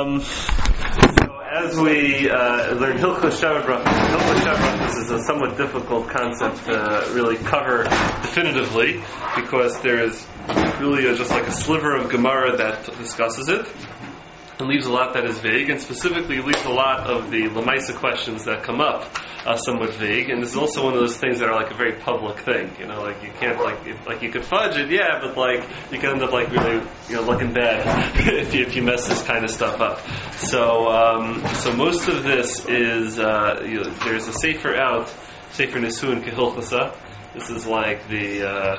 As we learn Hilchos Sheva Brachos is a somewhat difficult concept to really cover definitively, because there is really just like a sliver of Gemara that discusses it and leaves a lot that is vague, and specifically leaves a lot of the Lamaisa questions that come up somewhat vague. And this is also one of those things that are like a very public thing, like you can't like you could fudge it, but like you can end up like really looking bad if you mess this kind of stuff up. So most of this is there's a Sefer out, Sefer Nisuin Kehilchasa. This is like the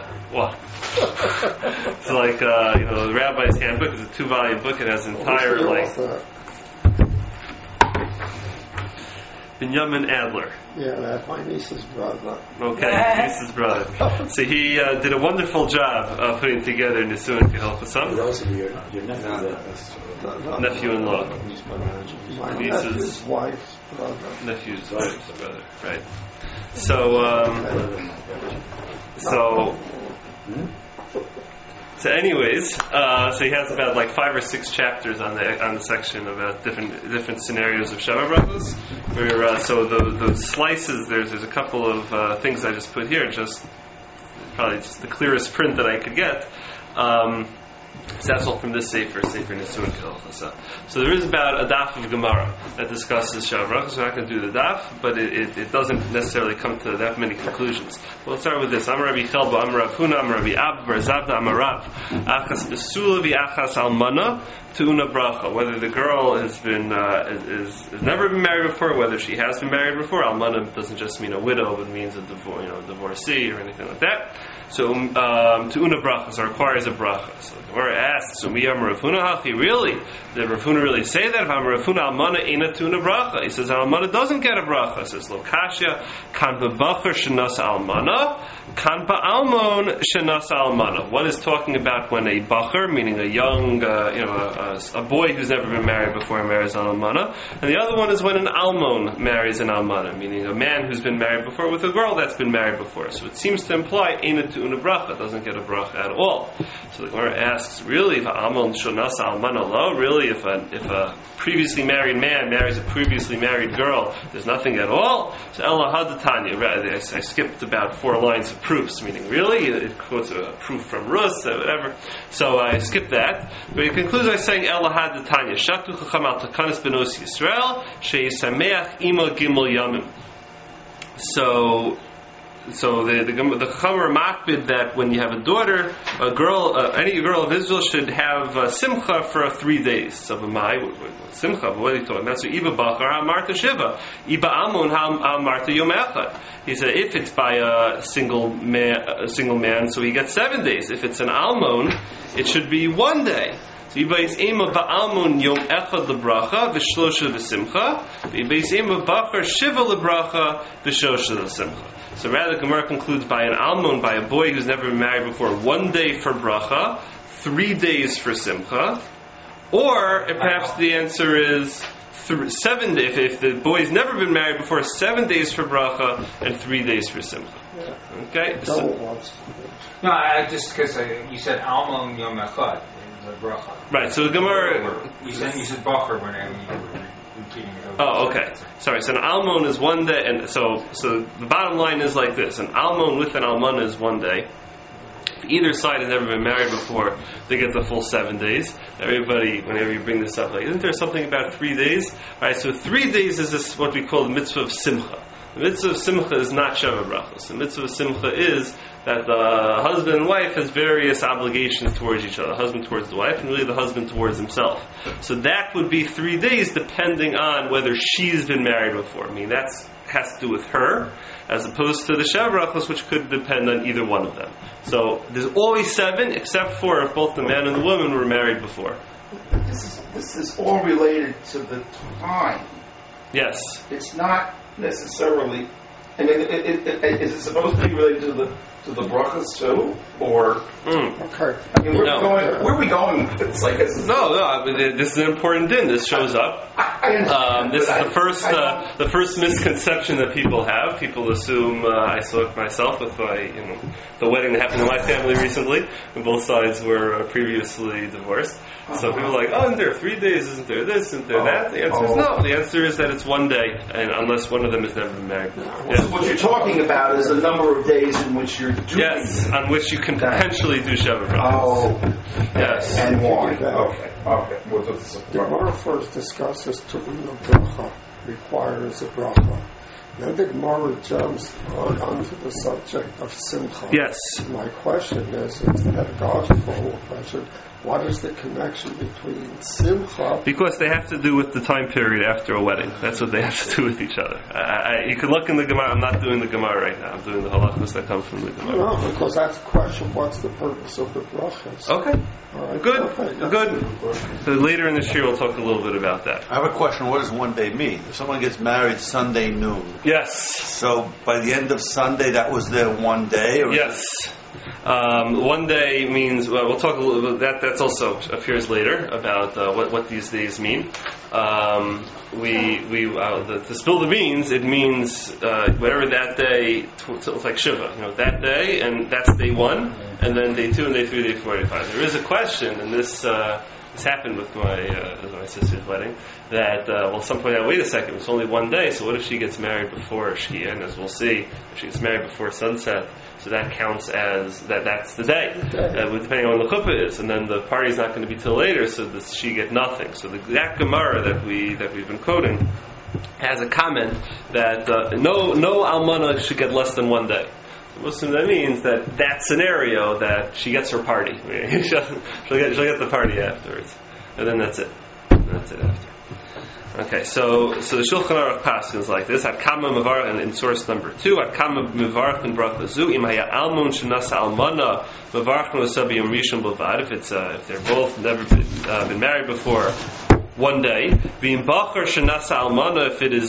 it's like the Rabbi's Handbook. It's a 2-volume book. It has entire Binyamin Adler. Yeah, that's my niece's brother. Okay, niece's brother. So he did a wonderful job putting together Nisuin Kehilchasa. Nephew-in-law. My nephew's wife's brother. Nephew's wife's brother, right. So anyways, so he has about like 5 or 6 chapters on the section about different scenarios of Sheva Brachos. Where so the slices, there's a couple of things I just put here, probably just the clearest print that I could get. So that's all from this Sefer Nisuin Kehilchasa. So there is about a daf of Gemara that discusses Sheva Brachos. We're not going to do the daf, but it doesn't necessarily come to that many conclusions. Well, let's start with this. Amar Rabbi Chelba, Amar Rav Huna, Amar Rabbi Abba, Bar Zabda, Amar Rav. Achas besula v'achas almana tu'una bracha. Whether the girl has never been married before, whether she has been married before. Almana doesn't just mean a widow, but means a divorcee or anything like that. So tu'una bracha, so requires a bracha. So the Gemara asks, so mi Amar Rav Huna hachi, really? Did Rav Huna really say that? If Amar Rav Huna almana eina tu'una bracha. He says almana doesn't get a bracha. He says lo kashya kan b'bacher shenas almana kan ba'almon shenas almana. One is talking about when a bacher, meaning a young, a boy who's never been married before marries an almana, and the other one is when an almon marries an almana, meaning a man who's been married before with a girl that's been married before. So it seems to imply eina tu'una bracha, doesn't get a bracha at all. So the Gemara asks, really, if almon shenas almana lo, really, if a previously married man marries a previously married girl, there's nothing at all. So Ella Hadatanya, I skipped about 4 lines of proofs, meaning really, it quotes a proof from Rus, whatever. So I skipped that. But he concludes by saying Ella Hadatanya, Shatu Chacham al Takanis Benos Yisrael, Sheyisameach Ima Gimel Yamim. So the Chacham makbid that when you have a daughter, a girl, any girl of Israel should have simcha for 3 days. So simcha, what are you talking about? So Iba Bachar Marta Shiva, Iba Amon Marta Yom Echad. He said if it's by a single man, so he gets 7 days. If it's an almon, it should be 1 day. So Yibais Ema Ba'almon Yom Echad Lebracha V'Shlosha V'Simcha Yibais Ema Bachar Shiva Lebracha V'Shosha V'Simcha. So rather, Gemara concludes by an almon, by a boy who's never been married before, 1 day for bracha, 3 days for simcha, or perhaps the answer is 7 days. If the boy's never been married before, 7 days for bracha and 3 days for simcha. Okay. No, I just because you said almon yom echad in the bracha. Right. So the Gemara. You said bacher when you were repeating it. Oh, okay. Sorry. So an almon is 1 day, and so the bottom line is like this: an almon with an almana is 1 day. If either side has never been married before, they get the full 7 days. Everybody, whenever you bring this up, like, isn't there something about 3 days? All right. So 3 days is this what we call the mitzvah of simcha. The mitzvah of simcha is not Sheva Brachos. The mitzvah of simcha is that the husband and wife has various obligations towards each other. The husband towards the wife, and really the husband towards himself. So that would be 3 days, depending on whether she's been married before. I mean, that has to do with her, as opposed to the Sheva Brachos, which could depend on either one of them. So there's always 7, except for if both the man and the woman were married before. This is all related to the time. Yes. It's not necessarily. I mean, is it supposed to be related to the brachas too, or? Okay. I mean, where are we going? It's like no. I mean, this is an important din. This shows up. I This is the first misconception that people have. People assume I saw it myself with the wedding that happened in my family recently, and both sides were previously divorced. So people are like, oh, isn't there 3 days? Isn't there this? Isn't there that? The answer is no. The answer is that it's 1 day, and unless one of them has never been married. Yes. So what you're talking about is a number of days in which you're doing. Yes, on which you can potentially do Sheva Brachos. Oh, yes. And why? Okay. The Gemara first discusses Teruna Bracha requires a bracha. Then the Gemara jumps onto the subject of Simcha. Yes. My question is a pedagogical question. What is the connection between Simcha? Because they have to do with the time period after a wedding. That's what they have to do with each other. You can look in the Gemara. I'm not doing the Gemara right now. I'm doing the halachos that come from the Gemara. No, because that's the question. What's the purpose of the brachas? Okay. All right. Good. Okay. Good. So later in this year, we'll talk a little bit about that. I have a question. What does 1 day mean? If someone gets married Sunday noon, yes. So by the end of Sunday, that was their 1 day? Or yes. 1 day means, well, we'll talk a little bit, that also appears later about what these days mean. To spill the beans, it means whatever that day, it's like Shiva, that day, and that's day 1, and then day 2, and day 3, day 4, day 5. There is a question, and this happened with my sister's wedding, that, some point out, wait a second, it's only 1 day, so what if she gets married before Shkia? And as we'll see, if she gets married before sunset, so that counts as, that's the day, depending on when the chuppah is, and then the party's not going to be till later, so she get nothing. So that Gemara that we've been quoting has a comment that no almana should get less than 1 day. So that means that scenario that she gets her party. she'll get the party afterwards, and then that's it. That's it after. Okay, so the Shulchan Aruch paskins like this: Hakama Mevarach, in source number 2, Hakama Mevarach and Bracha Zu Im Haya Almon Shenasa Almana Mevarach Nosabi Yom Rishon B'Vad. If they're both never been married before, 1 day. V'im Bachar Shenasa Almana, if it is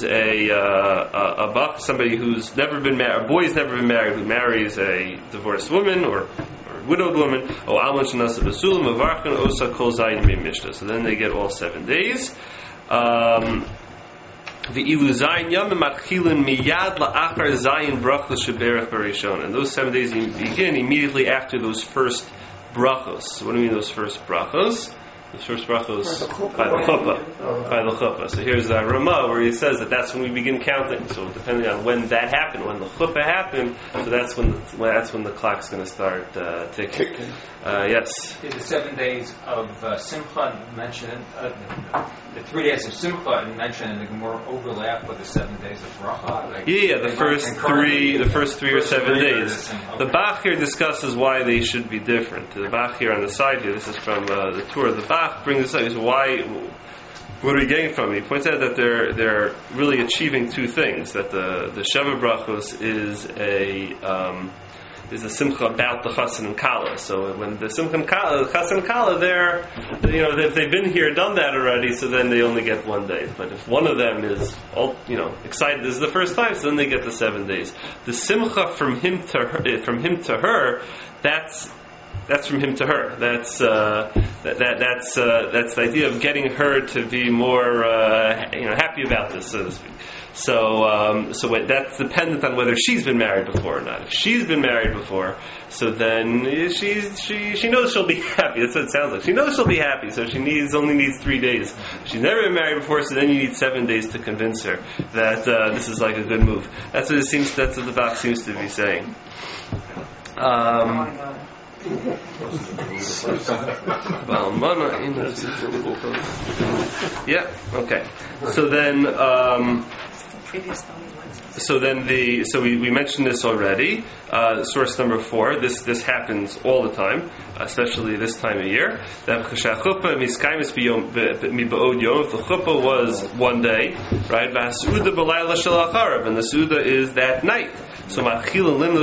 a bach, somebody who's never been married, a boy's never been married, who marries a divorced woman or widowed woman, O Almon Shenasa B'Sulam Mevarach Osa Kol Zayin Mimishta. So then they get all 7 days. The ilu zayin yamim matchilin miyad la'achar zayin bracha sheberach barishon, and those 7 days begin immediately after those first brachos. So what do you mean those first brachos? The first brachos by the chuppah. So here's Ramah where he says that's when we begin counting. So depending on when that happened, when the chuppah happened, so that's when the clock's going to start ticking. Yes. Did the 7 days of Simcha mentioned, the 3 days of Simcha mentioned in the Gemara overlap with the 7 days of Bracha? The first three or 7 days. Okay. The Bach here discusses why they should be different. The Bach here on the side here, this is from the tour of the Bach, brings this up. He says, what are we getting from it? He points out that they're really achieving 2 things. That the Sheva Brachos is a simcha about the chassan and kala. So when the simcha and kala, the chassan and kala, if they've been here, done that already, so then they only get 1 day. But if one of them is, excited, this is the first time, so then they get the 7 days. The simcha from him to her, that's from him to her. That's the idea of getting her to be more happy about this, so to speak. So that's dependent on whether she's been married before or not. If she's been married before, so then she knows she'll be happy. That's what it sounds like. She knows she'll be happy, so she only needs 3 days. If she's never been married before, so then you need 7 days to convince her that this is like a good move. That's what the Bach seems to be saying. Yeah. Okay. So we mentioned this already. Source number 4. This happens all the time, especially this time of year. That if the chuppah was 1 day, right? And the suda is that night. So we begin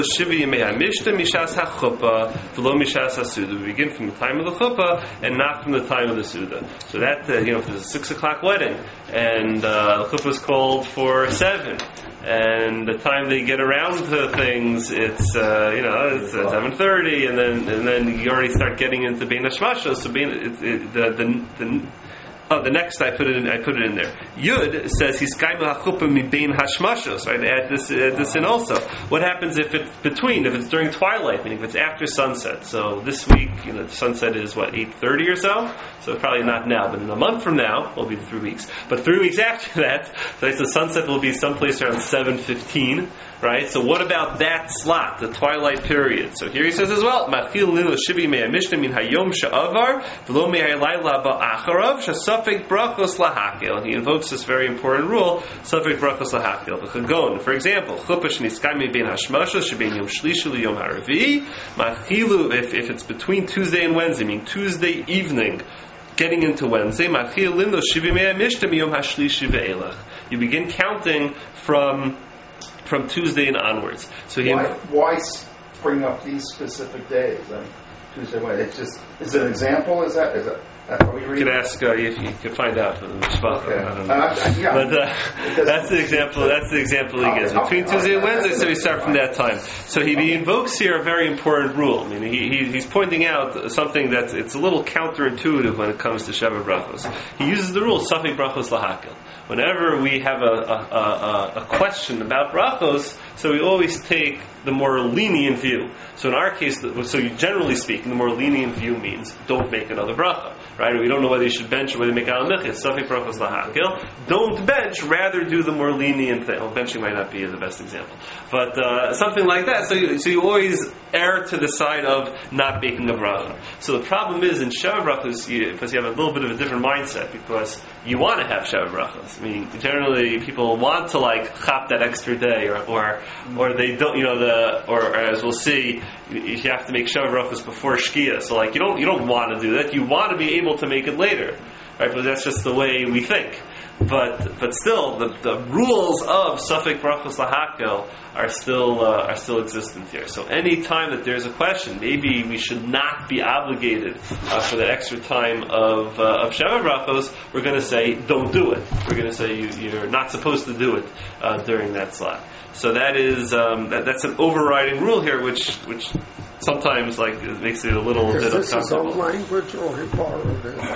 from the time of the chuppah and not from the time of the suda. So that if there's a 6 o'clock wedding and the chuppah is called for 7, and the time they get around to things, it's 7:30, and then you already start getting into Bein Hashmashos. So the next I put it in there. Yud says he's kaimu hachuppah mibein hashmashos. Right, add this in also. What happens if it's between? If it's during twilight, meaning if it's after sunset. So this week, the sunset is 8:30 or so. So probably not now, but in a month from now, will be 3 weeks. But 3 weeks after that, so the sunset will be someplace around 7:15. Right? So what about that slot, the twilight period? So here he says as well, Machil lilo shibi mei mishnah min hayom sha'avar v'lo mei haylayla ba'acharav shasafek brachos lahakel. He invokes this very important rule, safek brachos lahakel. V'chagon, for example, chuppah shniskai mei bein hashmashos shebein yom shlishi liyom haravi. Machilu, if it's between Tuesday and Wednesday, meaning Tuesday evening, getting into Wednesday, Machil lilo shibi mei mishnah miyom hashlishi ve'elach. You begin counting from Tuesday and onwards. So why bring up these specific days? Tuesday, Wednesday. It's just is it an example? Is that how we read? You could ask if you could find out from the Mishpacha. Okay. I don't know. But that's the example. That's the example he gives between Tuesday and Wednesday. So we start from that time. So he invokes here a very important rule. I mean, he's pointing out something that it's a little counterintuitive when it comes to Sheva Brachos. He uses the rule Safek Brachos Lahakel. Whenever we have a question about brachos, so we always take the more lenient view. So in our case, generally speaking, the more lenient view means don't make another bracha, right? We don't know whether you should bench or whether you make al mechis. Safek brachos lahakil. Don't bench, rather do the more lenient thing. Well, benching might not be the best example, but something like that. So you always err to the side of not making a bracha. So the problem is in Sheva Brachos, because you have a little bit of a different mindset, because you want to have Sheva Brachos. I mean, generally people want to chop that extra day, or they don't, or as we'll see, you have to make Sheva Brachos before Shkia. So you don't want to do that. You want to be able to make it later, right? But that's just the way we think. But still, the rules of Safek Brachos Lahakel are still existent here. So any time that there's a question, maybe we should not be obligated for that extra time of Sheva Brachos. We're going to say don't do it. We're going to say you're not supposed to do it during that slot. So that is that's an overriding rule here, which sometimes it makes it a little bit uncomfortable. Is this his own language or he borrowed it?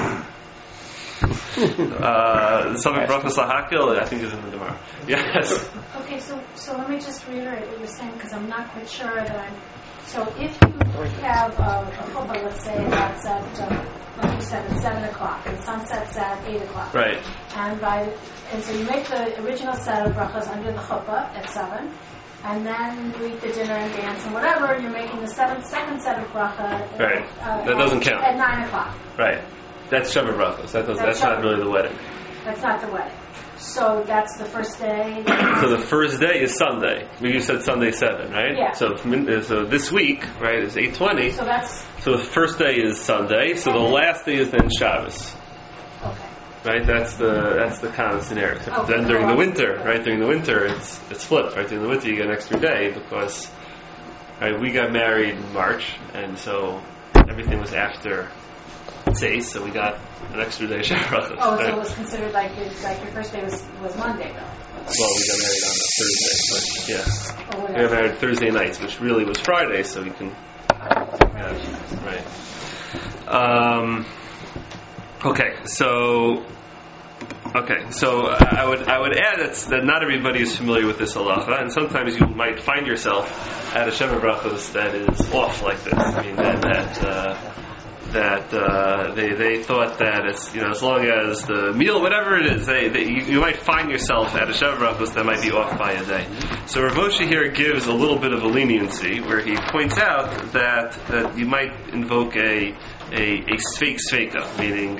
Something Brachos Lahakil, I think, is in the Gemara. Yes. Okay, so let me just reiterate what you're saying, because I'm not quite sure that I'm. So if you have a chuppah, let's say that's at, like you said, at 7 o'clock, and sunset's at 8 o'clock. Right. And so you make the original set of brachas under the chuppah at 7. And then you eat the dinner and dance and whatever. You're making the second set of bracha. Right. That doesn't count. At 9 o'clock. Right. That's Sheva Brachos. That's not really the wedding. That's not the wedding. So that's the first day. So the first day is Sunday. You said Sunday 7, right? Yeah. So this week, right, is 8:20. So the first day is Sunday. So the last day is then Shabbos. Okay. Right. That's the common scenario. Except then during the winter, right? During the winter, it's flipped. Right. During the winter, you get an extra day because, right, we got married in March, and so everything was after. So we got an extra day Sheva Brachos. Oh, right? so it was considered like your first day was Monday, though. Well, we got married on a Thursday, but yeah, we got married Thursday nights, which really was Friday, so we can. Right. Okay, so I would add that not everybody is familiar with this halacha, and sometimes you might find yourself at a Sheva Brachos that is off like this. I mean that they thought that as long as the meal, whatever it is, you might find yourself at a Sheva Brachos that might be off by a day. So Rav Moshe here gives a little bit of a leniency where he points out that you might invoke a sfeik sfeika, meaning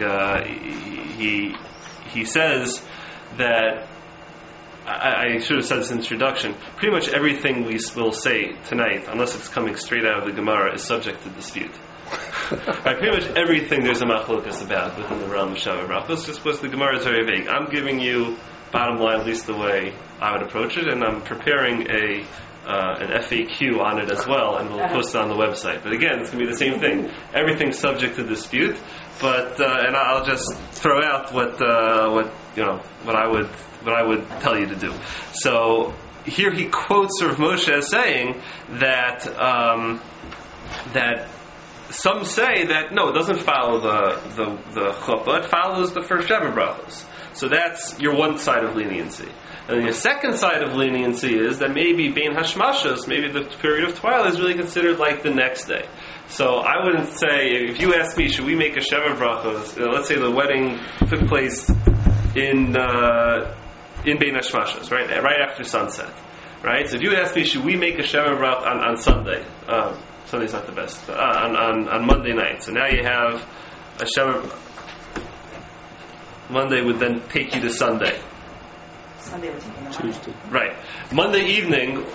he says that. I should have said this in introduction. Pretty much everything we will say tonight, unless it's coming straight out of the Gemara, is subject to dispute. Right, pretty much everything there's a machlokas about within the realm of Sheva Brachos, just because the Gemara is very vague. I'm giving you bottom line, at least the way I would approach it, and I'm preparing an FAQ on it as well, and we'll post it on the website. But again, it's going to be the same thing. Everything's subject to dispute, but and I'll just throw out what I would tell you to do. So here he quotes Rav Moshe as saying that some say that no, it doesn't follow the chuppah. It follows the first Sheva brachos. So that's your one side of leniency. And the second side of leniency is that maybe bein hashmashos, maybe the period of twilight is really considered like the next day. So I wouldn't say, if you ask me, should we make a Sheva brachos? Let's say the wedding took place in bein hashmashos, right after sunset, right? So if you ask me, should we make a Sheva brach on Sunday? Sunday's not the best. On Monday night. So now you have a Sheva. Monday would then take you to Sunday. Sunday would take you to Tuesday. Right. Monday evening.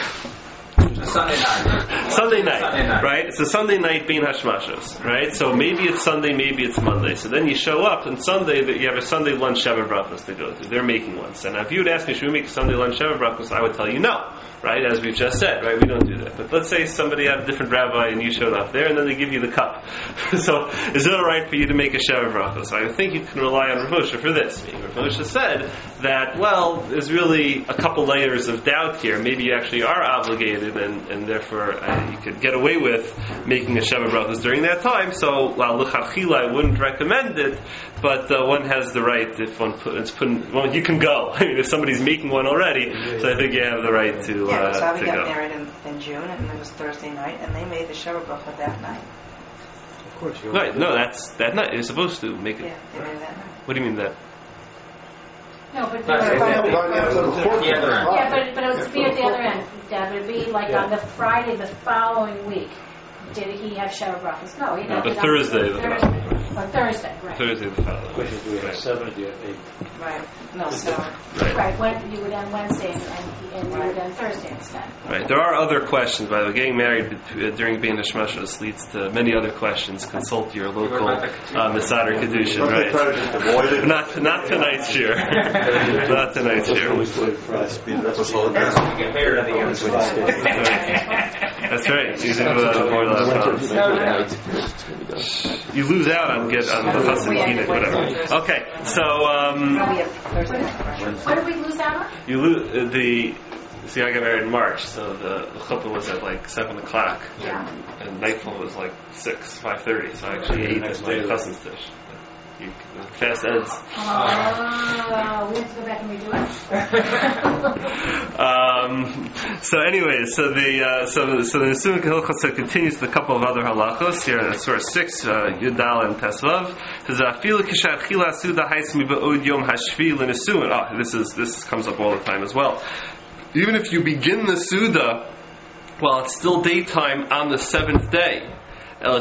Sunday night, right? So Sunday night being hashmashos, right? So maybe it's Sunday, maybe it's Monday. So then you show up on Sunday, that you have a Sunday lunch Sheva brachos to go to. They're making one. So now if you would ask me, should we make a Sunday lunch Sheva brachos? I would tell you no, right? As we've just said, right? We don't do that. But let's say somebody had a different rabbi and you showed up there, and then they give you the cup. So is it all right for you to make a Sheva brachos? I think you can rely on Rav Moshe for this. Rav Moshe said that, well, there's really a couple layers of doubt here. Maybe you actually are obligated, and therefore you could get away with making a Sheva brachos during that time. So, while l'chachila I wouldn't recommend it, but one has the right, if well, you can go. I mean, if somebody's making one already, so I think you have the right to go. Yeah, so we got married in June, and it was Thursday night, and they made the Sheva bracha that night. Of course, you're Right, no, that's that night. You're supposed to make it. Yeah, they made it that night. What do you mean that? No, but Right, but yeah, it would be at the other end. That would be like on the Friday the following week. Did he have Sheva brachos? No, he No, did the Thursday. Thursday, right? Thursday the following. question, do we have 7 or do you have 8? Right. No, so Right. When you would end Wednesday and you would end Thursday instead. Right. There are other questions, by the way. Getting married during being a shmashos leads to many other questions. Consult your local Masad or Kedushin, right? Not tonight's year. Not tonight's year. That's right. You lose out on the Chassan Kiddush, whatever. Okay, so we have Thursday night. Right? What did we lose out on? you lose See, I got married in March, so the chuppah was at like 7 o'clock, and nightfall was like 5:30. So I actually ate at my cousin's dish. The fast ends. We have to go back and redo it. So anyways, so the Nesumah Hilchos continues with a couple of other halachos here in Surah 6, Yudal and Tesvav. Says Afilu Kishar Chila Suda Haismi Ba'od Yom Hashvi L'Nesumah. This comes up all the time as well. Even if you begin the Suda while it's still daytime on the 7th day, but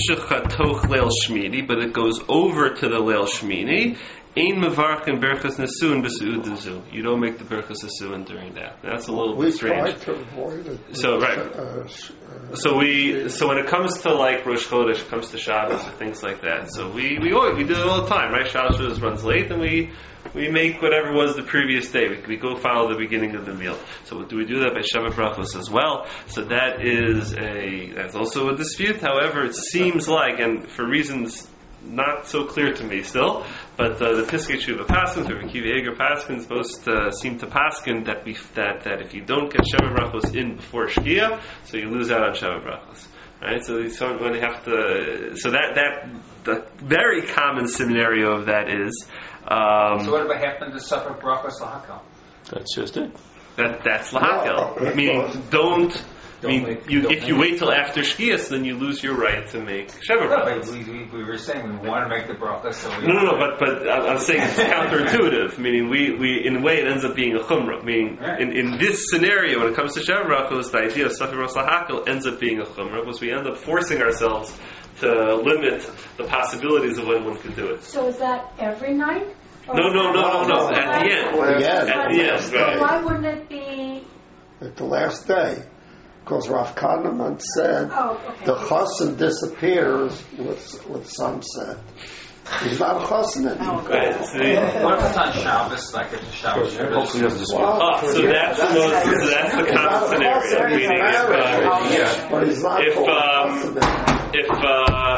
it goes over to the Leil Shmini. Ein mevarchin berachas nesuin b'su'ud dezu. You don't make the berachas nesuin during that. That's a little bit strange. We try to avoid it. So right. So when it comes to like Rosh Chodesh, it comes to Shabbos or things like that. So we do it all the time, right? Shabbos runs late, and we make whatever was the previous day. We go follow the beginning of the meal. So do we do that by Sheva brachos as well? So that's also a dispute. However, it seems like, and for reasons not so clear to me still, but the Piskei Tshuva Paskins or Akiva Eiger Paskins both seem to paskin that if you don't get Sheva brachos in before Shkia, so you lose out on Sheva brachos. Right, so when they have to, so that the very common scenario of that is. So what if I happen to suffer brachos lahakal? That's just it. That's lahakel. Meaning, if you wait till after Shkias, then you lose your right to make Sheva brachos. We were saying we want to make the brachos, so we... No, but I'm saying it's counterintuitive. Meaning, we in a way it ends up being a chumrah. Meaning, in this scenario, when it comes to Sheva brachos, the idea of suffer lahakel ends up being a chumrah, because we end up forcing ourselves to limit the possibilities of when one could do it. So is that every night? No. At the end. At the end, right. Why wouldn't it be at the last day? Because Rav Kahneman said the chassan disappears with sunset. He's not a chassan anymore. Right. What if it's on Shabbos, like it's a Shabbos? So that's the common scenario. Meaning but he's not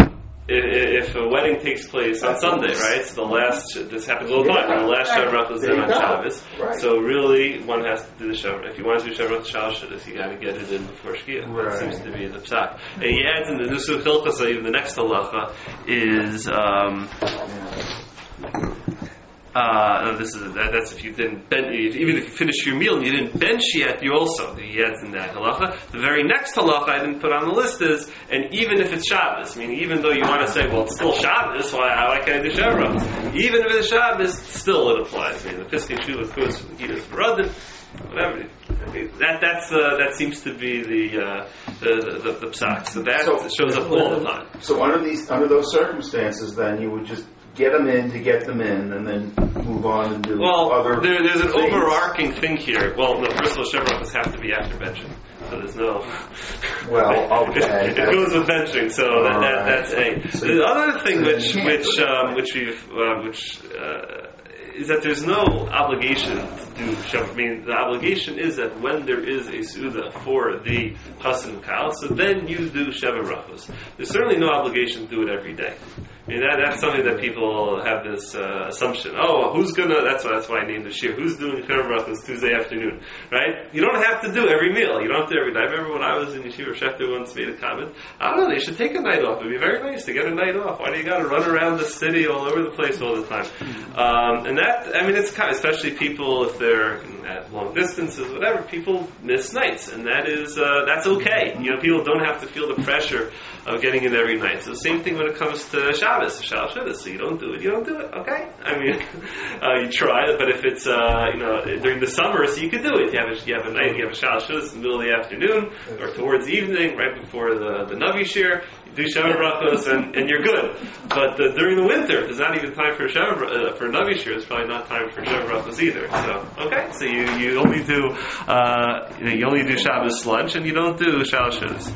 if a wedding takes place on Sunday, right? So this happens all the time. The last Sheva Brachos is on Shabbos. Right. So really, one has to do the Sheva. If you want to do Sheva Brachos Shabbos, you got to get it in before Shkia. Right. That seems to be the psak. And he adds in the Nusuch Hilchos, even the next halacha is. That's if you didn't even if you finished your meal and you didn't bench yet, he adds in that halacha. The very next halacha I didn't put on the list is, and even if it's Shabbos, meaning even though you want to say, well, it's still Shabbos, why can't I do Sheva Brachos? Even if it's Shabbos, still it applies. I mean, the Piskei Shuvah goes for the Gidus V'Radin, whatever. That seems to be the psak. So that shows up all the time. So under those circumstances, then you would just get them in to get them in, and then move on and do other. There's an things. overarching thing here. Well, no, first of all, Sheva Brachos have to be after benching, so there's no. Well, okay. it goes with benching, so that's a. So the other thing which is that there's no obligation to do Sheva. I mean, the obligation is that when there is a Suda for the Chassan Kal, so then you do Sheva Brachos. There's certainly no obligation to do it every day. I mean, that's something that people have this assumption. Oh, that's why I named the shir. Who's doing Sheva Brachos Tuesday afternoon, right? You don't have to do every meal. You don't have to do every night. I remember when I was in Yeshiva, Shefter once made a comment. I don't know, they should take a night off. It'd be very nice to get a night off. Why do you got to run around the city all over the place all the time? And that, I mean, it's kind of, especially people if they're at long distances, whatever, people miss nights. And that's okay. You know, people don't have to feel the pressure of getting in every night. So the same thing when it comes to Shabbos, so you don't do it, okay? I mean, you try it, but if it's, during the summer, so you could do it. You have a Shabbos in the middle of the afternoon, or towards evening, right before the Navi Shir, you do Sheva Brachos, and you're good. But during the winter, there's not even time for for Navi Shir, it's probably not time for Sheva Brachos either. So, okay, so you only do, you only do Shabbos lunch, and you don't do Shabbos.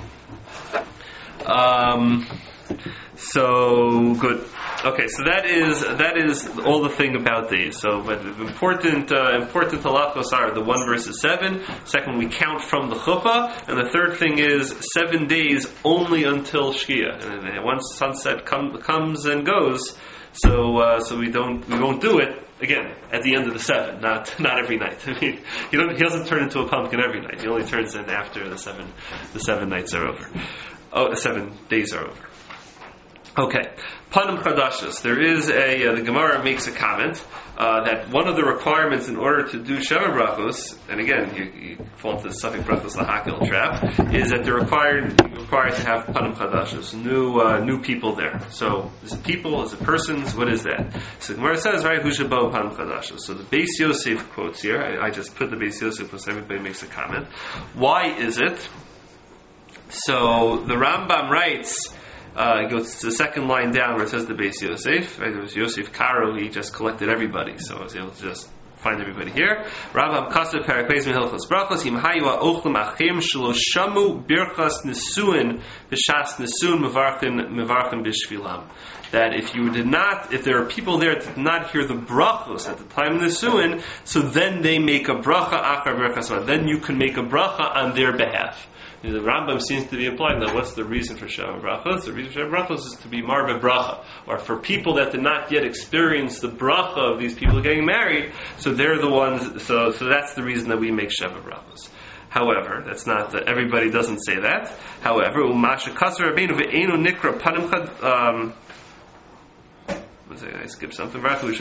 So good. Okay, so that is all the thing about these. So, but important halachos are the 1 versus 7. Second, we count from the chuppah, and the third thing is 7 days only until Shkia. And once sunset comes and goes, so we won't do it again at the end of the 7, not every night. I mean, he doesn't turn into a pumpkin every night. He only turns in after the 7 nights are over. The 7 days are over. Okay, Panim Chadashos. There is the Gemara makes a comment that one of the requirements in order to do Sheva Brachos, and again, you fall into the Safek Brachos Lahakil trap, is that they're required to have Panim Chadashos, new people there. So, is it people, is it persons, what is that? So the Gemara says, right, Hushabo Panim Chadashos. So the Beis Yosef quotes here, I just put the Beis Yosef because everybody makes a comment. Why is it? So the Rambam writes, goes to the second line down where it says the Beis Yosef. Right? It was Yosef Karo, he just collected everybody, so I was able to just find everybody here. Rambam Kasev Perek Beis Hilchos Brachos Im Hayu Ochlim Achim Shelo Shamu Birchas Nesuin B'Shas Nesuin Mevarchin B'Shvilam. That if there are people there that did not hear the brachos at the time of the Nesuin, so then they make a bracha achar Birchas. Then you can make a bracha on their behalf. The Rambam seems to be implying that what's the reason for Sheva Brachos? The reason for Sheva Brachos is to be marbe bracha, or for people that did not yet experience the bracha of these people getting married, so they're the ones, so that's the reason that we make Sheva Brachos. However, that's not, everybody doesn't say that. However, Umasha Kasar Rabbeinu ve'enu nikra panim chad, I skipped something. However, the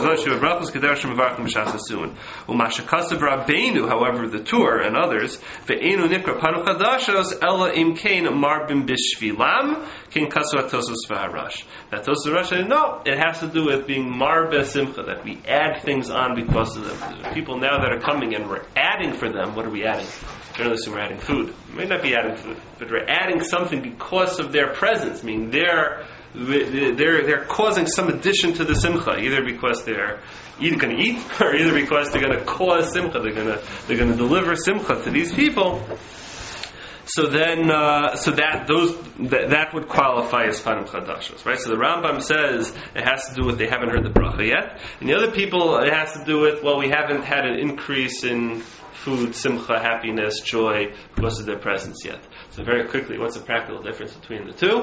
Tur and others, that Tosas no, it has to do with being marbe simcha, that we add things on because of them. People now that are coming and we're adding for them, what are we adding? Generally, we're adding food. We may not be adding food, but we're adding something because of their presence. I mean, they're causing some addition to the simcha, either because they're either going to eat, or either because they're going to cause simcha. They're going to deliver simcha to these people. So then, that would qualify as panim chadashos, right? So the Rambam says it has to do with they haven't heard the bracha yet, and the other people it has to do with we haven't had an increase in food, simcha, happiness, joy because of their presence yet. So very quickly, what's the practical difference between the two?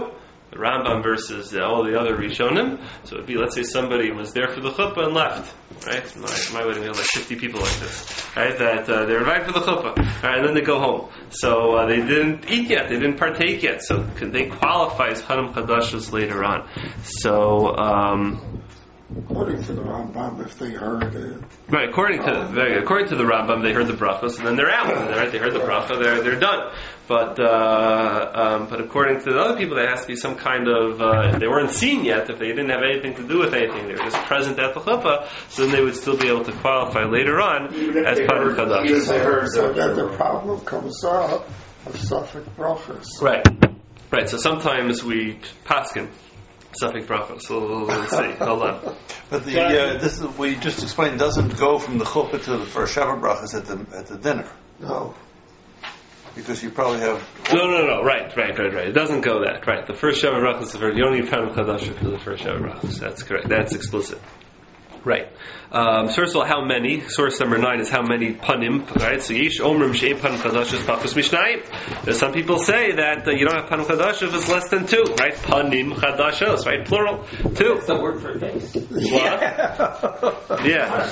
The Rambam versus all the other Rishonim. So it'd be, let's say somebody was there for the chuppah and left. Right? My wedding, we had like 50 people like this. Right? That they're invited for the chuppah. Right? And then they go home. So they didn't eat yet. They didn't partake yet. So they qualify as Panim Chadashos later on. So according to the Rambam, if they heard it. Right, according to the Rambam, they heard the brachos and then they're out. Right? They heard the bracha, they're done. But according to the other people, there has to be some kind of if they weren't seen yet, if they didn't have anything to do with anything, they were just present at the chuppah, so then they would still be able to qualify later on as Panim Chadash. So then the problem comes up of Safek brachos. Right. So sometimes we paskin Safek brachos. So let's see. Hold on. But this is, we just explained, doesn't go from the chuppah to the first Shabbat brachos at the dinner. No. Because you probably have... No. Right. It doesn't go that. Right. The first Shabbat brachos, you don't need Panim Chadash for the first Shabbat brachos. That's correct. That's explicit. Right. First of all, how many? Source number 9 is how many panim. Right. So yesh omrim she'ein panim chadashos pachos mishnayim. There's some people say that you don't have panim chadashos if it's less than 2. Right. Panim chadashos. Right. Plural. 2. That's the word for face. What? Yeah.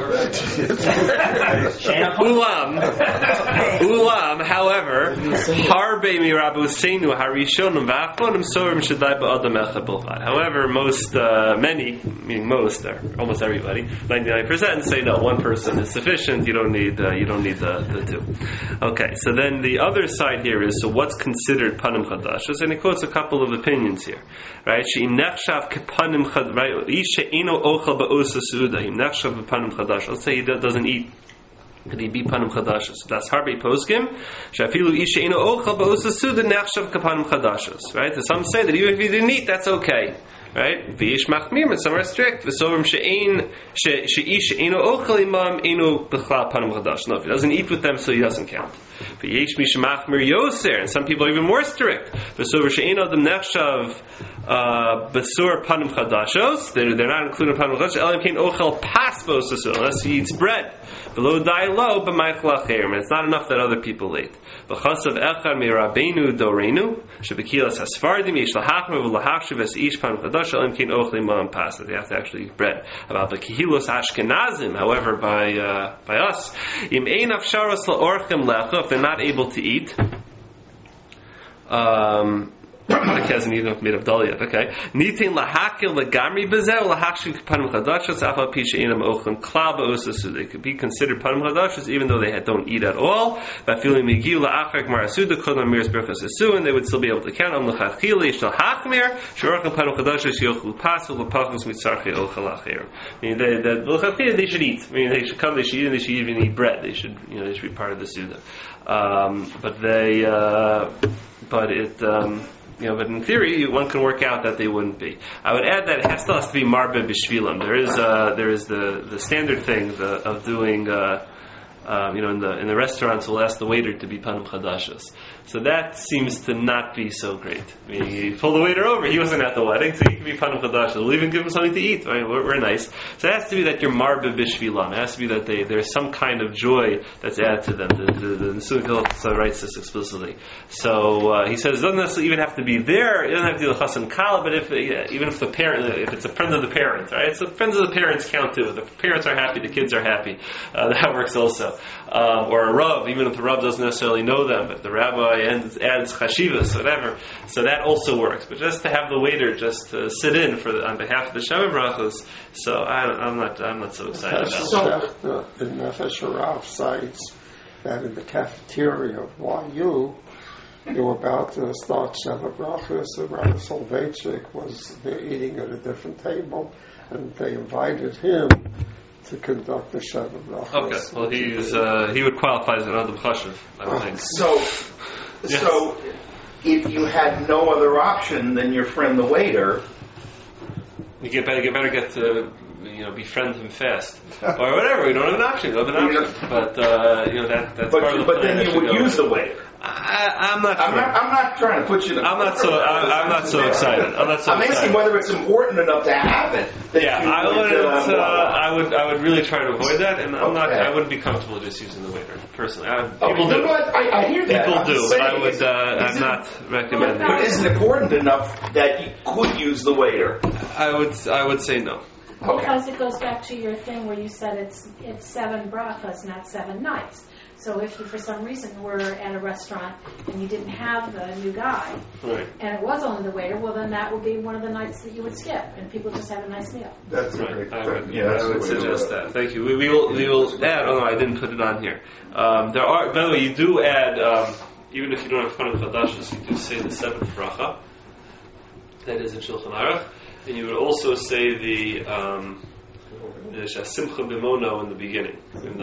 Ulam. However, harbe mirabu seinu harishonim va'achronim sorim shadai ba'adam echad bilvad. However, many, meaning most, or almost everybody, 99% say no, one person is sufficient. You don't need the 2. Okay, so then the other side here is, so what's considered panim chadashos? And he quotes a couple of opinions here, right? She'im nechshav kepanim chad, right? Isha eno ochel ba'osa suda. Im nechshav kepanim chadashos. Let's say he doesn't eat. Could he be panim chadashos? That's harbe poskim. Shafilu isha eno ochel ba'osa suda nechshav kepanim chadashos. Right? So some say that even if he didn't eat, that's okay. Right? V'yish machmir, but some are strict. V'sovim she'ish eno ochel imam eno b'chlal panim chadash. No, if he doesn't eat with them, so he doesn't count. V'yish mish machmir yoser, and some people are even more strict. V'sovim she'eno dem nechshav basur panim chadashos. They're not including panim chadashos. Elam kein ochel pas b'osasu, unless he eats bread. Below dai lo b'maychel acherim. It's not enough that other people ate. V'chasav echad mirabenu dorenu shebekilas hasfardim yish lahachmer v'lahachshav es ish panim chadash. They have to actually eat bread. About the Kehilos Ashkenazim, however, by us, if they're not able to eat, the hasn't even made of dal yet. Okay. Nitin lahakil legamri bezel lahakshik panim chadashos afal pisha inam ochlim klal ba'osasu. They could be considered panim chadashos even though they don't eat at all. By feeling migiu laachak marasuda kodam miras berachos asu, and they would still be able to count on lechachila yishal hakmir shorachim panim chadashos yochlu pasul lepachos mitzarchi ochel acher. I mean, the they should eat. I mean, they should come. They should eat, and they should even eat bread. They should be part of the suda. But in theory, one can work out that they wouldn't be. I would add that it still has to be marbe b'shvilam. There is the standard thing of doing. In the restaurants, we'll ask the waiter to be panim chadashos. So that seems to not be so great. I mean, you pull the waiter over. He wasn't at the wedding, so he can be panim chadashos. We'll even give him something to eat. Right? We're nice. So it has to be that you're marbe b'shvilam. It has to be that there's some kind of joy that's added to them. The Nesuah Gilchot writes this explicitly. So he says it doesn't necessarily even have to be there. It doesn't have to be the chassan kala, but even if the parent, if it's a friend of the parents, right? So friends of the parents count too. If the parents are happy, the kids are happy. That works also. Or a Rav, even if the Rav doesn't necessarily know them, but the rabbi adds chashivas, whatever. So that also works. But just to have the waiter just sit in on behalf of the Shabbat brachos, so I'm not so excited about that. The Nefesh Rav cites that in the cafeteria of YU, they were about to start Shabbat brachos, and Rabbi Soloveitchik was there eating at a different table, and they invited him to conduct the Shabbat brachos. Okay, well he would qualify as an Adam Chashiv, I would think. So if you had no other option than your friend the waiter, you better get to befriend him fast or whatever. We don't have an option. But that's part of the plan. But then you would use the waiter. I'm not sure. I'm not trying to put you. I'm not so excited. I'm asking excited. whether it's important enough to have it. Yeah, I would really try to avoid that, and I wouldn't be comfortable just using the waiter personally. People do. I hear that. People do, but I'm not recommending. But is it important enough that you could use the waiter? I would say no. Okay. Because it goes back to your thing where you said it's 7 brachas, not 7 nights. So if you, for some reason, were at a restaurant and you didn't have the new guy, Right. and it was only the waiter, well, then that would be one of the nights that you would skip, and people just have a nice meal. That's Right. great. I would that's the way to suggest do it. that. Thank you. We will add. Oh no, I didn't put it on here. There are. By the way, you do add. Even if you don't have Panim Chadashos, you do say the 7th bracha. That is in Shulchan Aruch, and you would also say the Simcha B'mono in the beginning.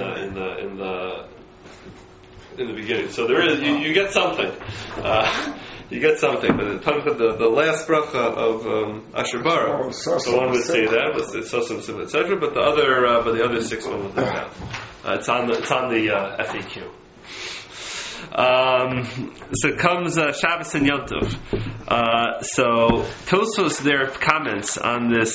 In the beginning, so there is you get something. You get something, but the last bracha of Asher Bara, so one would say that, but it's Sosim, etc. But the other 6 one would leave out. It's on the FAQ. So it comes Shabbos and Yom Tov. So Tosfos, their comments on this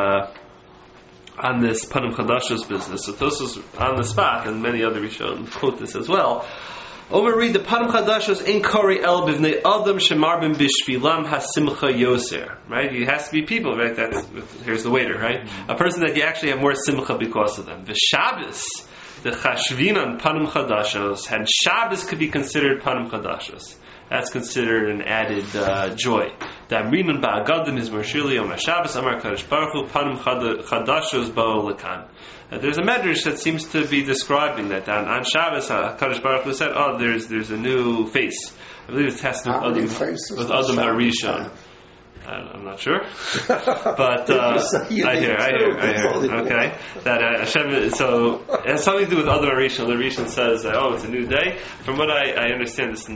Panim Chadashos business. So Tosfos on the spot, and many other Rishonim quote this as well. Omer read the Panim Chadashos in Kori El Bivnei Adam Shemarbim Bishvilam Hasimcha Yoser. Right? It has to be people, right? Here's the waiter, right? A person that you actually have more simcha because of them. The Shabbos, the Chashvinan Panim Chadashos, and Shabbos could be considered Panim Chadashos. That's considered an added joy. Damrinan ba'agadim is Mershili Yom HaShabbos Amar Kadosh Baruch Hu Panim Chadashos Ba'o Lekan. There's a medrash that seems to be describing that on Shabbos Kadosh Baruch Hu said, "Oh, there's a new face." I believe it has to do with Adam HaRishon. I'm not sure, but I hear. Okay, that Hashem. So it has something to do with Adam HaRishon. The Rishon says, "Oh, it's a new day." From what I understand, this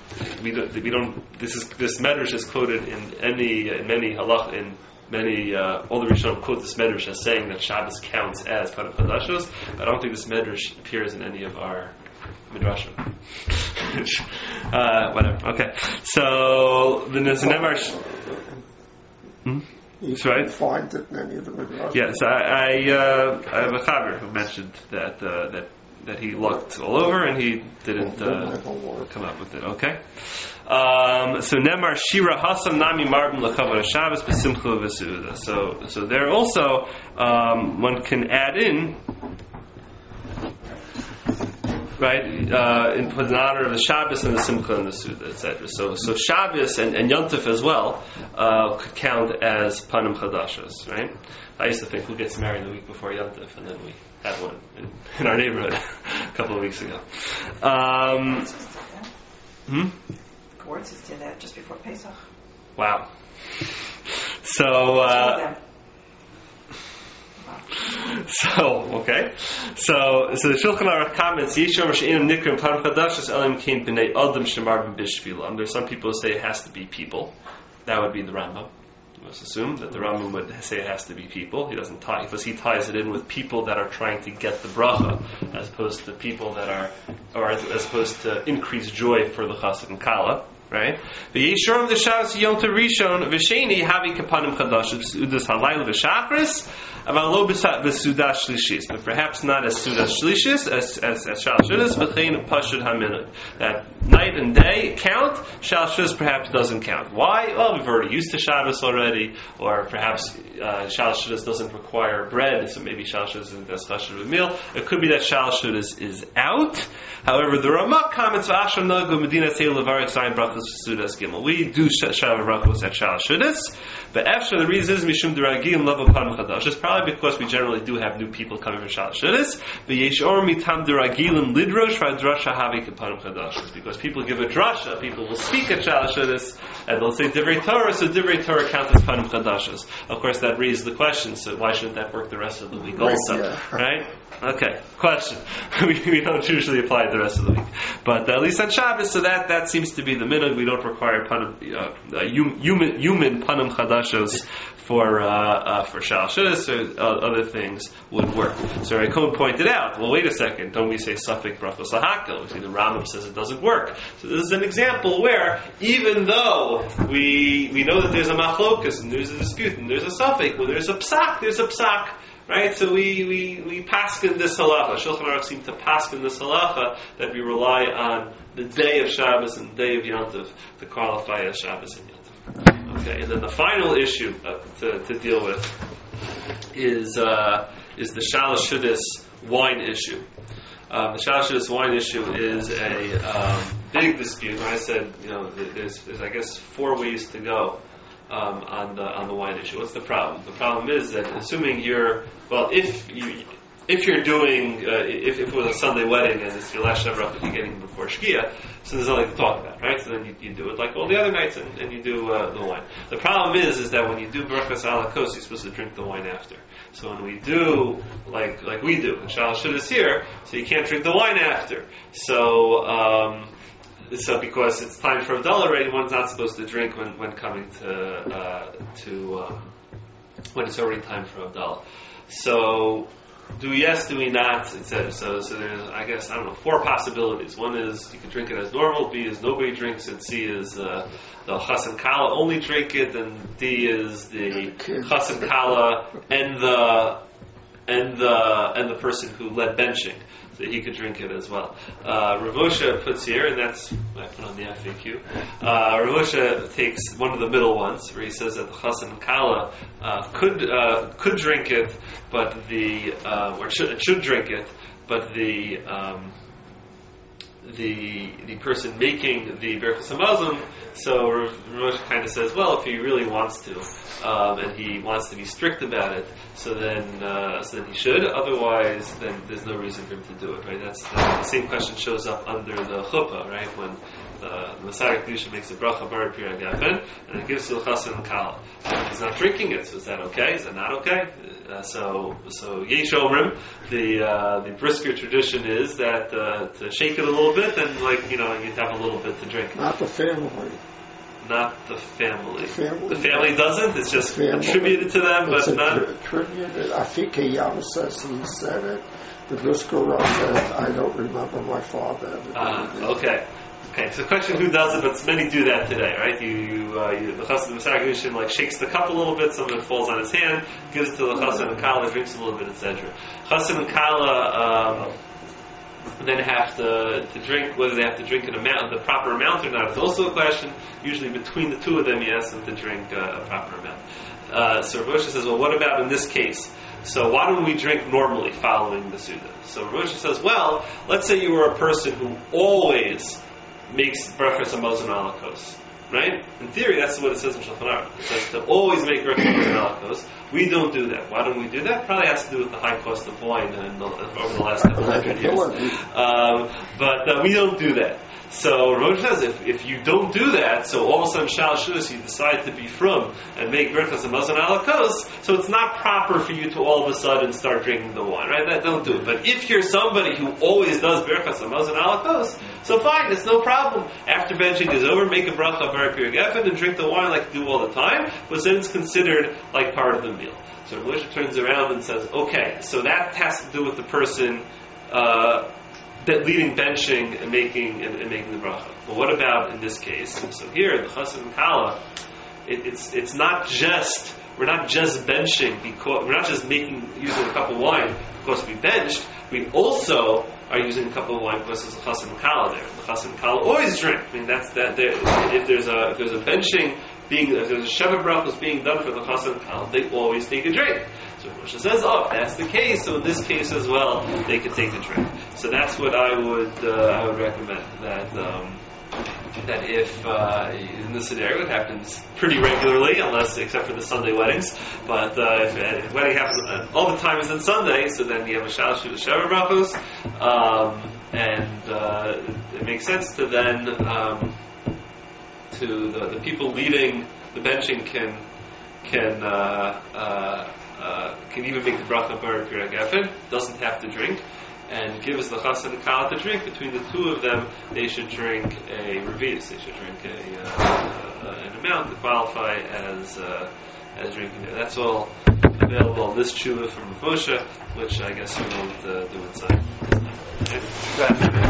medrash is quoted in many halach in many all the Rishonim quote this medrash as saying that Shabbos counts as Panim Chadashos. I don't think this medrash appears in any of our midrashim. Whatever. Okay. So the Nemar. You That's right. find it in any of the midrashim. Yes, I have a chaver who mentioned that he looked all over and he didn't come up with it. Okay. So Nemar Shira Hasam Nami Marbim L'Kavod Shabbos B'Simcha V'Seuda. So there also one can add in. Right, in honor of the Shabbos and the Simcha and the Suda, etc. So Shabbos and Yom Tov as well could count as Panim Chadashos, right? I used to think who gets married the week before Yom Tov, and then we had one in our neighborhood a couple of weeks ago. Courts did that just before Pesach. Wow. So okay. So the Shulchan Aruch comments, Yishom She'inam Nikrim Panim Chadashos Elim Kain B'nei Adam Shemarbim Bishvilam. There's some people who say it has to be people. That would be the Rambam. Let's assume that the Rambam would say it has to be people. He doesn't tie, because he ties it in with people that are trying to get the bracha, as opposed to people that are, or as opposed to increase joy for the chassid and kala. Right? The Yeshurm the Shabbos Yom Tov Rishon V'Sheni Havi Kapanim Chadashos B'Sudas Halayla V'Shachris Avalo B'Sudas Shlishis, but perhaps not as Sudas Shlishis as Shal Shudas, but Chein Pashud Haminut. That night and day count. Shal Shudas perhaps doesn't count. Why? Well, we've already used to Shabbos already, or perhaps Shal Shudas doesn't require bread, so maybe Shal Shudas isn't as chashuv a meal. It could be that Shal Shudas is out. However, the Ramah comments V'Asham Nagu Medina Teil Levarich Zayin Brachos Sudas Gimel. We do Shabbat Brachos at Shal Shudas, but after the reason is Mishum Deragim Love Panim Chadashos. Probably because we generally do have new people coming from Shal Shudas. But Yesh Or Mitam Deragim Lidrosh V'Drasha Havi Kapanim Chadashos. Because people give a drasha, people will speak at Shal Shudas, and they'll say Divrei Torah, so Divrei Torah counts as Panim Chadashos. Of course, that raises the question: so why shouldn't that work the rest of the week also? Yeah. Right? Okay, question. we don't usually apply it the rest of the week, but at least on Shabbos, so that seems to be the minhag. We don't require human panim chadashos for Shal Shus, or other things would work. So Rabbi Cohen pointed out, well, wait a second, don't we say Safek Brachos Lahakal? We see the Rambam says it doesn't work. So this is an example where, even though we know that there's a machlokas, and there's a dispute, and there's a Safek, when there's a psak. Right, so we paskin this halacha. Shulchan Aruch seem to paskin this halacha that we rely on the day of Shabbos and the day of Yom Tov to qualify as Shabbos and Yom Tov. Okay, and then the final issue to deal with is the Shalosh Shudis wine issue. The Shalosh Shudis wine issue is a big dispute. I said, there's I guess 4 ways to go. On the wine issue. What's the problem? The problem is that assuming if you're doing if it was a Sunday wedding and it's your last Shabbat you're getting before Shkia, so there's nothing to talk about, right? So then you do it like all the other nights and you do the wine. The problem is that when you do Brachas Ala Kos, you're supposed to drink the wine after. So when we do like we do, and Shalosh Shudis here, so you can't drink the wine after. So because it's time for Havdalah already, one's not supposed to drink when coming when it's already time for Havdalah. So do we yes, do we not? So there's, I guess, 4 possibilities. One is you can drink it as normal. B is nobody drinks it. C is the Chas and Kala only drink it, and D is the Chas and Kala and the person who led benching. So he could drink it as well. Rav Moshe puts here, and that's I put on the FAQ. Rav Moshe takes one of the middle ones, where he says that the Chas and Kala could drink it, but should drink it, but the person making the Berachos Hamazon. So Rav Moshe kind of says, well, if he really wants to, and he wants to be strict about it, so then he should. Otherwise, then there's no reason for him to do it, right? That's the same question shows up under the chuppah, right? When the Messiah Kedusha makes a bracha bar Pirei Geffen, and it gives to the Chassan and Kala. He's not drinking it, so is that okay? Is that not okay? So Yesh Omrim, the brisker tradition is that to shake it a little bit, and you'd have a little bit to drink. Not the family. Not the family. The family doesn't. It's just attributed to them, it's but not attributed. I think Yam says he said it. The Brisker Rav says, I don't remember my father. Okay. So the question who does it, but many do that today, right? The Chassan Messiah Kedushin shakes the cup a little bit, some of it falls on his hand, gives it to the Chassan and Kala, drinks a little bit, etc. Chassan and Kala then have to drink, whether they have to drink the proper amount or not is also a question. Usually between the two of them you ask them to drink a proper amount. So Rav Moshe says, well, what about in this case? So why don't we drink normally following the Suda? So Rav Moshe says, well, let's say you were a person who always makes Brachos Hamazon Ala Kos. Right? In theory, that's what it says in Shulchan Aruch. It says to always make Brachos Hamazon Ala Kos. We don't do that. Why don't we do that? Probably has to do with the high cost of wine over the last couple of hundred years. But we don't do that. So Rosh says if you don't do that, so all of a sudden Shalosh Shudis you decide to be from and make Brachos Hamazon Ala Kos, so it's not proper for you to all of a sudden start drinking the wine, right? Don't do it. But if you're somebody who always does Brachos Hamazon Ala Kos, so fine, it's no problem. After benching is over, make a bracha bar Pirei Geffen and drink the wine like you do all the time, but then it's considered like part of the meal. So Moshe turns around and says, okay, so that has to do with the person that leading benching and making the bracha. But what about in this case? So here, the Chassan and Kala, it's not just, we're not just benching because we're not just using a cup of wine because we benched. We also are using a cup of wine because there's a Chassan and Kala there. The Chassan and Kala always drink. I mean, that's that. If there's a benching if there's a Sheva brachos being done for the Chassan and Kala, they always take a drink. So Moshe says, if that's the case, so in this case as well, they could take the drink. So that's what I would recommend, that if in this scenario it happens pretty regularly, except for the Sunday weddings, but if a wedding happens all the time is on Sunday, so then you have a Shalosh Shudis Sheva brachos, and it makes sense to then to the people leading the benching can can even make the bracha bar Pirag Efen, doesn't have to drink, and gives the chas and the kala to drink. Between the two of them, they should drink a revius. They should drink an amount to qualify as drinking. That's all available on this tshuva from Rav Moshe, which I guess we won't do inside. Okay.